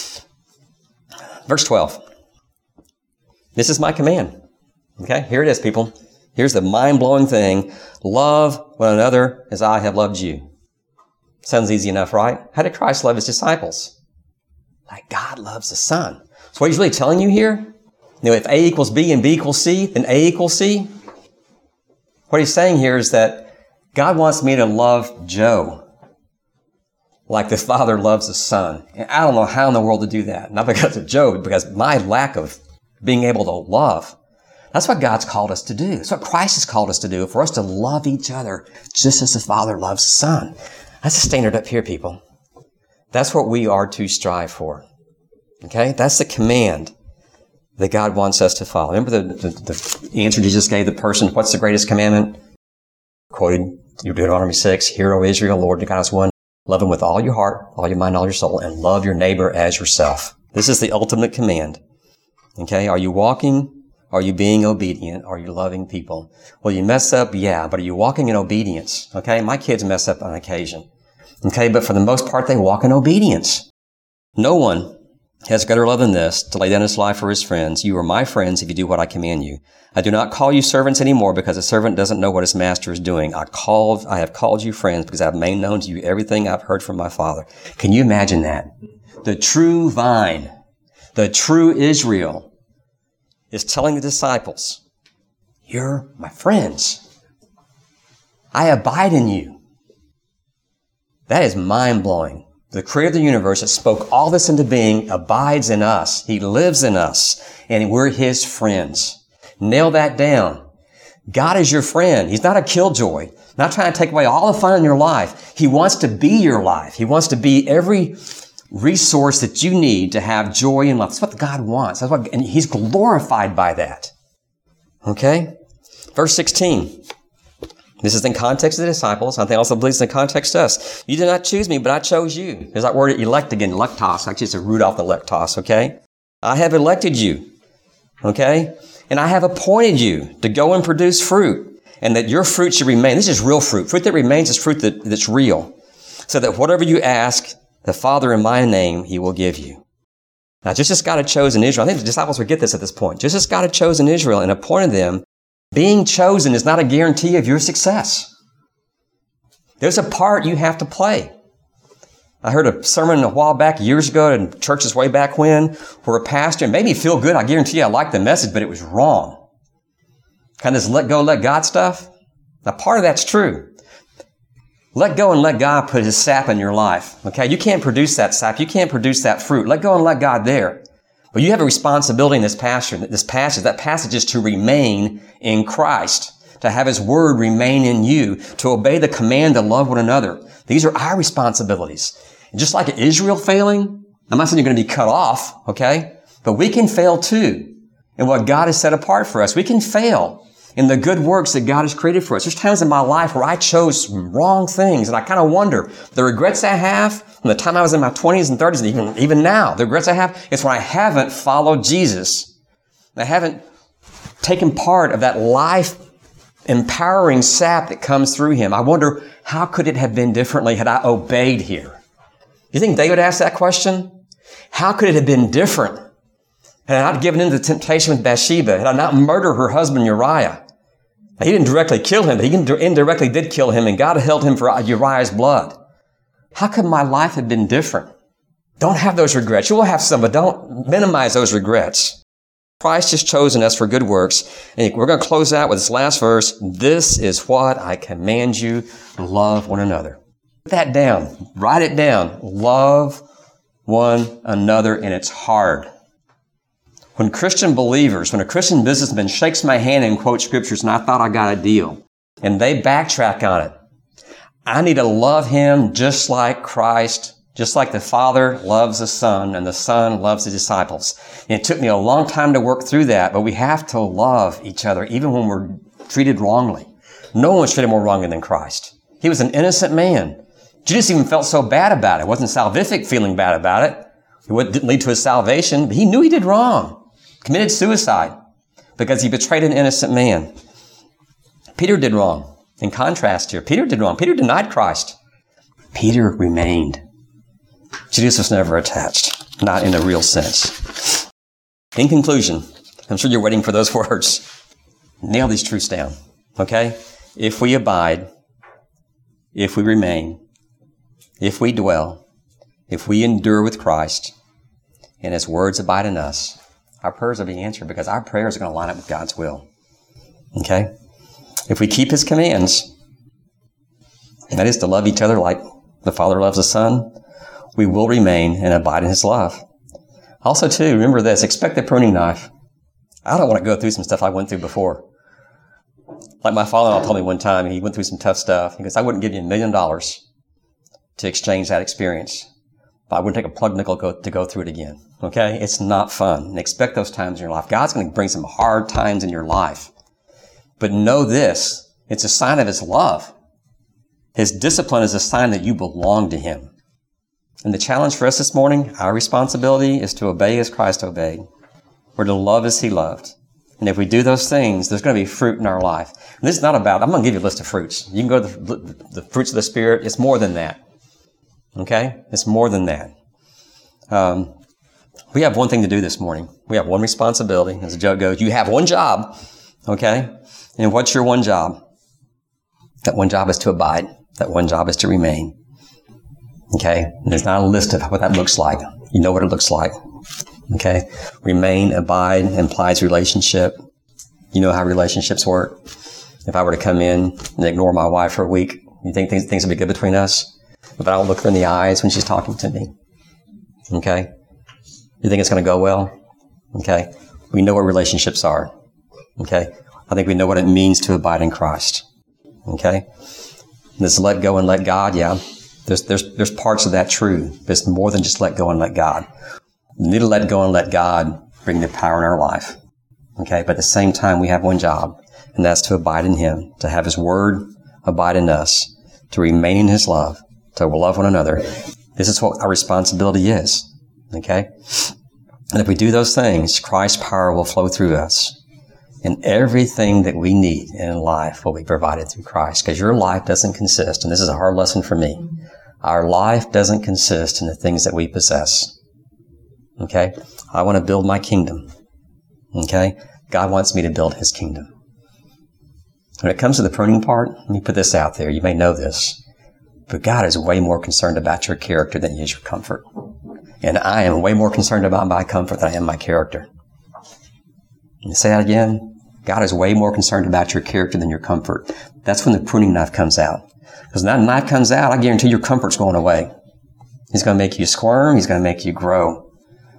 Verse 12. This is my command. Okay? Here it is, people. Here's the mind-blowing thing. Love one another as I have loved you. Sounds easy enough, right? How did Christ love his disciples? Like God loves the Son. So what he's really telling you here, if A equals B and B equals C, then A equals C. What he's saying here is that God wants me to love Joe like the Father loves the Son. And I don't know how in the world to do that. Not because of Joe, but because my lack of being able to love. That's what God's called us to do. That's what Christ has called us to do, for us to love each other just as the Father loves the Son. That's the standard up here, people. That's what we are to strive for. Okay? That's the command that God wants us to follow. Remember the answer Jesus gave the person, what's the greatest commandment? Quoted Deuteronomy 6, Hear, O Israel, Lord God is one. Love him with all your heart, all your mind, all your soul, and love your neighbor as yourself. This is the ultimate command. Okay? Are you walking? Are you being obedient? Are you loving people? Will you mess up? Yeah, but are you walking in obedience? Okay? My kids mess up on occasion. Okay? But for the most part, they walk in obedience. No one has greater love than this, to lay down his life for his friends. You are my friends if you do what I command you. I do not call you servants anymore, because a servant doesn't know what his master is doing. I have called you friends because I have made known to you everything I've heard from my Father. Can you imagine that? The true vine, the true Israel, is telling the disciples, you're my friends. I abide in you. That is mind-blowing. The creator of the universe that spoke all this into being abides in us. He lives in us, and we're his friends. Nail that down. God is your friend. He's not a killjoy, not trying to take away all the fun in your life. He wants to be your life. He wants to be every resource that you need to have joy and love. That's what God wants. And he's glorified by that. Okay? Verse 16. This is in context of the disciples. I think also believes in context to us. You did not choose me, but I chose you. There's that word elect again, electos. Actually, it's a root off the electos, okay? I have elected you, okay? And I have appointed you to go and produce fruit, and that your fruit should remain. This is real fruit. Fruit that remains is fruit that's real. So that whatever you ask the Father in my name, he will give you. Now, just as God had chosen Israel, I think the disciples would get this at this point. Just as God had chosen Israel and appointed them, being chosen is not a guarantee of your success. There's a part you have to play. I heard a sermon a while back, years ago, in churches way back when, where a pastor, it made me feel good. I guarantee you I liked the message, but it was wrong. Kind of this let go, let God stuff. Now, part of that's true. Let go and let God put his sap in your life. Okay? You can't produce that sap. You can't produce that fruit. Let go and let God there. But you have a responsibility in this passage. That passage is to remain in Christ, to have His Word remain in you, to obey the command to love one another. These are our responsibilities. And just like Israel failing, I'm not saying you're going to be cut off, okay? But we can fail too in what God has set apart for us. We can fail in the good works that God has created for us. There's times in my life where I chose wrong things, and I kind of wonder, the regrets I have from the time I was in my 20s and 30s, and even now, the regrets I have is when I haven't followed Jesus. I haven't taken part of that life-empowering sap that comes through Him. I wonder, how could it have been differently had I obeyed here? You think David asked that question? How could it have been different had I not given in to temptation with Bathsheba? Had I not murdered her husband Uriah? Now, he didn't directly kill him, but he indirectly did kill him, and God held him for Uriah's blood. How could my life have been different? Don't have those regrets. You will have some, but don't minimize those regrets. Christ has chosen us for good works. And we're going to close out with this last verse. This is what I command you, love one another. Put that down. Write it down. Love one another, and it's hard. When Christian believers, when a Christian businessman shakes my hand and quotes scriptures and I thought I got a deal, and they backtrack on it, I need to love him just like Christ, just like the Father loves the Son and the Son loves the disciples. And it took me a long time to work through that, but we have to love each other even when we're treated wrongly. No one was treated more wrongly than Christ. He was an innocent man. Judas even felt so bad about it. It wasn't salvific feeling bad about it. It didn't lead to his salvation, but he knew he did wrong. Committed suicide because he betrayed an innocent man. Peter did wrong. In contrast here, Peter did wrong. Peter denied Christ. Peter remained. Judas was never attached, not in a real sense. In conclusion, I'm sure you're waiting for those words. Nail these truths down, okay? If we abide, if we remain, if we dwell, if we endure with Christ, and His words abide in us, our prayers will be answered because our prayers are going to line up with God's will. Okay? If we keep His commands, and that is to love each other like the Father loves the Son, we will remain and abide in His love. Also, too, remember this, expect the pruning knife. I don't want to go through some stuff I went through before. Like my father-in-law told me one time, he went through some tough stuff. He goes, I wouldn't give you $1 million to exchange that experience, but I wouldn't take a plug nickel to go through it again. Okay? It's not fun. And expect those times in your life. God's going to bring some hard times in your life. But know this, it's a sign of His love. His discipline is a sign that you belong to Him. And the challenge for us this morning, our responsibility is to obey as Christ obeyed. We're to love as He loved. And if we do those things, there's going to be fruit in our life. And this is not about, I'm going to give you a list of fruits. You can go to the fruits of the Spirit. It's more than that. Okay? It's more than that. We have one thing to do this morning. We have one responsibility. As the joke goes, you have one job. Okay? And what's your one job? That one job is to abide. That one job is to remain. Okay? And there's not a list of what that looks like. You know what it looks like. Okay? Remain, abide, implies relationship. You know how relationships work. If I were to come in and ignore my wife for a week, you think things would be good between us? If I don't look her in the eyes when she's talking to me? Okay? You think it's going to go well? Okay? We know what relationships are. Okay? I think we know what it means to abide in Christ. Okay? This let go and let God, yeah. There's parts of that true, but it's more than just let go and let God. We need to let go and let God bring the power in our life. Okay? But at the same time, we have one job, and that's to abide in Him, to have His Word abide in us, to remain in His love, to love one another. This is what our responsibility is. Okay? And if we do those things, Christ's power will flow through us. And everything that we need in life will be provided through Christ. Because your life doesn't consist, and this is a hard lesson for me, our life doesn't consist in the things that we possess. Okay? I want to build my kingdom. Okay? God wants me to build His kingdom. When it comes to the pruning part, let me put this out there. You may know this. But God is way more concerned about your character than He is your comfort. And I am way more concerned about my comfort than I am my character. Can you say that again? God is way more concerned about your character than your comfort. That's when the pruning knife comes out. Because when that knife comes out, I guarantee your comfort's going away. He's going to make you squirm. He's going to make you grow.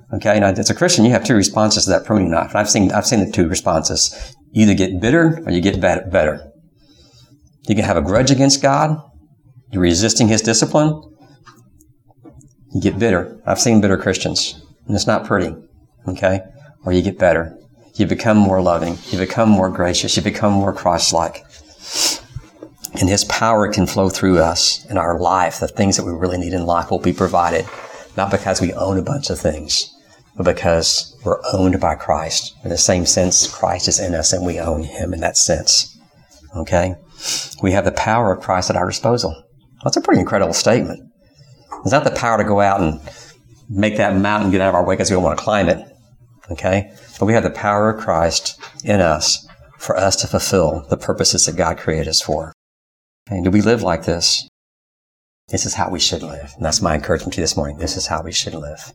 Okay, now as a Christian, you have two responses to that pruning knife. And I've seen the two responses. You either get bitter or you get better. You can have a grudge against God. You're resisting His discipline. You get bitter. I've seen bitter Christians, and it's not pretty. Okay, or you get better. You become more loving. You become more gracious. You become more Christ-like. And His power can flow through us in our life. The things that we really need in life will be provided, not because we own a bunch of things, but because we're owned by Christ. In the same sense, Christ is in us and we own Him in that sense. Okay? We have the power of Christ at our disposal. That's a pretty incredible statement. It's not the power to go out and make that mountain get out of our way because we don't want to climb it. Okay? But we have the power of Christ in us for us to fulfill the purposes that God created us for. Okay? Do we live like this? This is how we should live. And that's my encouragement to you this morning. This is how we should live.